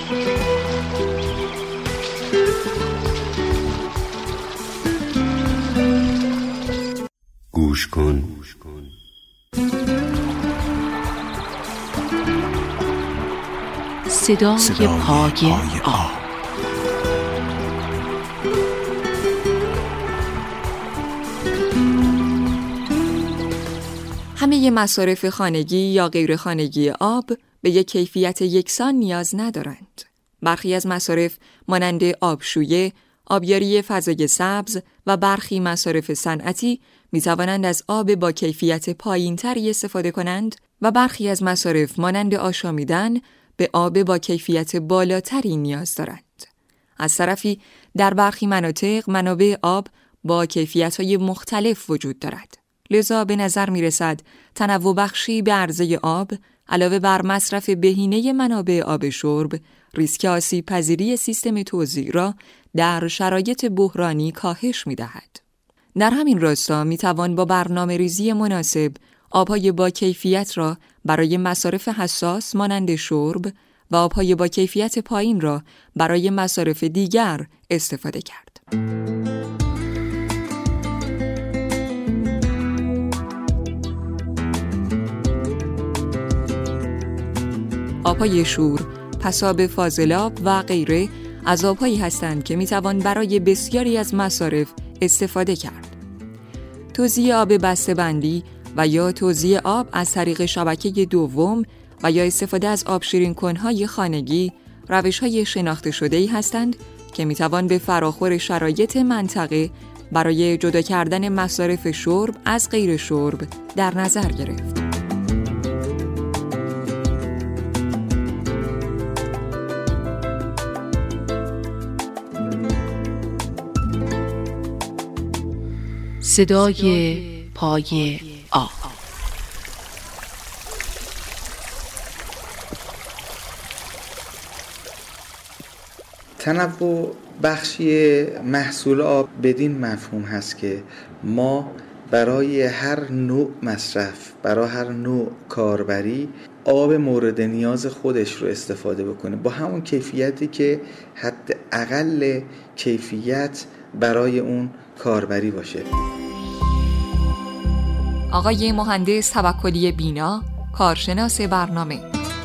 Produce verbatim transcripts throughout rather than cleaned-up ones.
گوش کن. صدای, صدای پای آب. همه مصارف خانگی یا غیر خانگی آب به یک کیفیت یکسان نیاز ندارند. برخی از مصارف مانند آبشویه، آبیاری فضای سبز و برخی مصارف صنعتی می توانند از آب با کیفیت پایین‌تری استفاده کنند و برخی از مصارف مانند آشامیدن به آب با کیفیت بالاتری نیاز دارند. از طرفی در برخی مناطق منابع آب با کیفیت‌های مختلف وجود دارد. لذا به نظر می رسد تنوع بخشی به عرضه آب علاوه بر مصرف بهینه منابع آب شرب، ریسک آسیب پذیری سیستم توزیع را در شرایط بحرانی کاهش می دهد. در همین راستا می توان با برنامه ریزی مناسب آبهای با کیفیت را برای مصارف حساس مانند شرب و آبهای با کیفیت پایین را برای مصارف دیگر استفاده کرد. آبهای شور، پساب فاضلاب و غیره از آبهایی هستند که میتوان برای بسیاری از مصارف استفاده کرد. توزیع آب بسته‌بندی و یا توزیع آب از طریق شبکه دوم و یا استفاده از آب شیرین کنهای خانگی روش‌های شناخته شده‌ای هستند که میتوان به فراخور شرایط منطقه برای جدا کردن مصارف شرب از غیر شرب در نظر گرفت. صدای پای آب. تنوع بخشی محصول آب بدین مفهوم هست که ما برای هر نوع مصرف، برای هر نوع کاربری آب مورد نیاز خودش رو استفاده بکنه با همون کیفیتی که حد اقل کیفیت برای اون کاربری باشه. آقای مهندس توکلی بینا، کارشناس برنامه.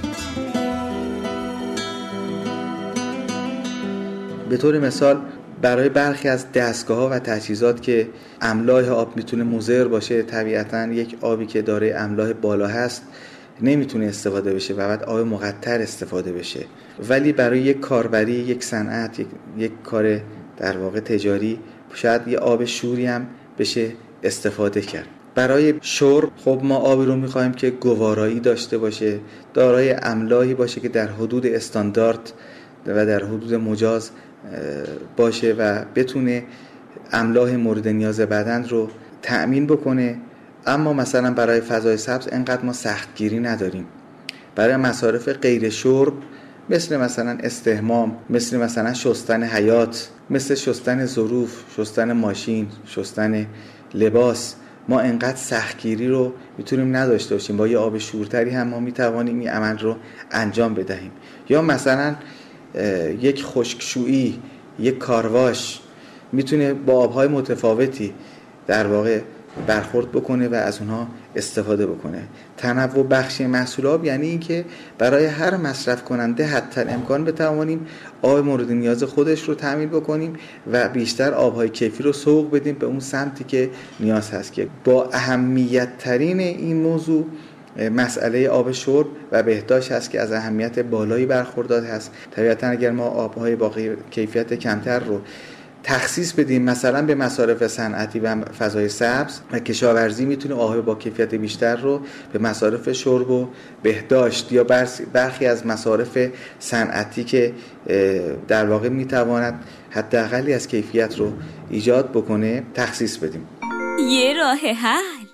به طور مثال برای برخی از دستگاه‌ها و تجهیزات که املاح آب میتونه مضر باشه، طبیعتاً یک آبی که داره املاح بالا هست نمیتونه استفاده بشه و بعد آب مقطر استفاده بشه. ولی برای یک کاربری، یک صنعت، یک, یک کار در واقع تجاری شاید یه آب شوری هم بشه استفاده کرد. برای شرب خب ما آبی رو می‌خوایم که گوارایی داشته باشه، دارای املاحی باشه که در حدود استاندارد و در حدود مجاز باشه و بتونه املاح مورد نیاز بدن رو تأمین بکنه. اما مثلا برای فضای سبز انقدر ما سختگیری نداریم. برای مصارف غیر شرب مثل مثلا استحمام، مثل مثلا شستن حیاط، مثل شستن ظروف، شستن ماشین، شستن لباس، ما انقدر سختگیری رو میتونیم نداشته باشیم. با یه آب شورتری هم ما میتوانیم این عمل رو انجام بدهیم. یا مثلا یک خشکشویی، یک کارواش میتونه با آبهای متفاوتی در واقع برخورد بکنه و از اونها استفاده بکنه. تنوع بخشی محصول آب یعنی این که برای هر مصرف کننده حتی امکان بتوانیم آب مورد نیاز خودش رو تامین بکنیم و بیشتر آبهای کیفی رو سوق بدیم به اون سمتی که نیاز هست. که با اهمیت ترین این موضوع مسئله آب شرب و بهداشت هست که از اهمیت بالایی برخوردار هست. طبیعتا اگر ما آبهای با کیفیت کمتر رو تخصیص بدیم مثلا به مصارف صنعتی و فضای سبز و کشاورزی، میتونه آب با کیفیت بیشتر رو به مصارف شرب و بهداشت یا برخی از مصارف صنعتی که در واقع میتواند حداقلی از کیفیت رو ایجاد بکنه تخصیص بدیم. یه راه حل.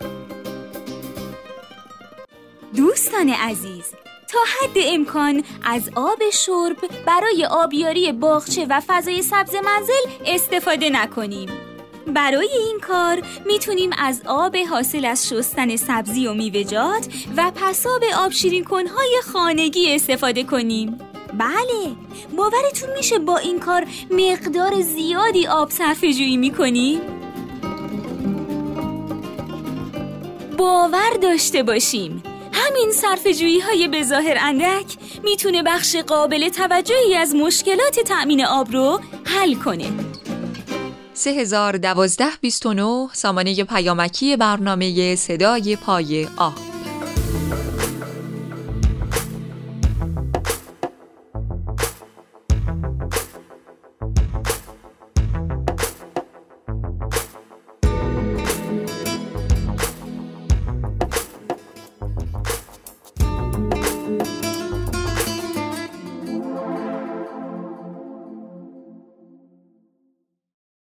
دوستان عزیز، تا حد امکان از آب شرب برای آبیاری باغچه و فضای سبز منزل استفاده نکنیم. برای این کار میتونیم از آب حاصل از شستن سبزی و میوه‌جات و پساب آب شیرین کنهای خانگی استفاده کنیم. بله، باورتون میشه با این کار مقدار زیادی آب صرفه جویی میکنیم؟ باور داشته باشیم همین صرفه‌جویی های به ظاهر اندک میتونه بخش قابل توجهی از مشکلات تأمین آب رو حل کنه. سه هزار و دوازده بیست و نه سامانه پیامکی برنامه صدای پای آب.